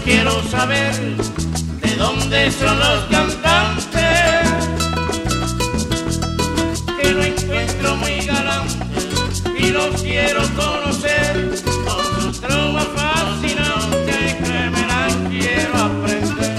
quiero saber de dónde son los cantantes, que lo encuentro muy galante y los quiero conocer con sus trovas fascinantes que me las quiero aprender.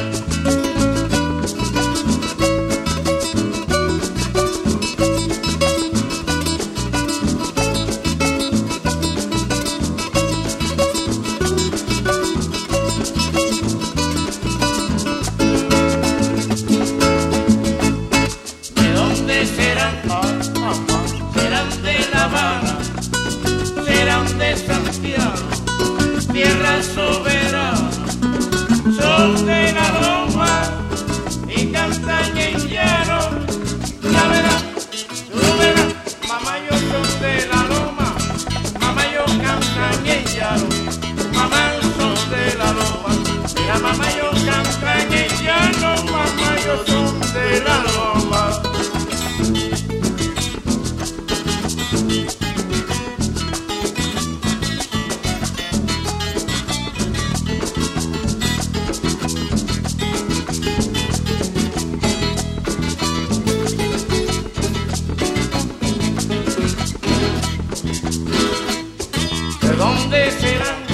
De Santiago, tierra soberana, son de la Loma y cantan en llano. Ya verás, tú verás, mamá, yo soy de la Loma, mamá, yo cantan en llano, mamá, son de la Loma, mira, mamá, yo cantan en llano, mamá, yo son de la Loma. ¿De dónde serán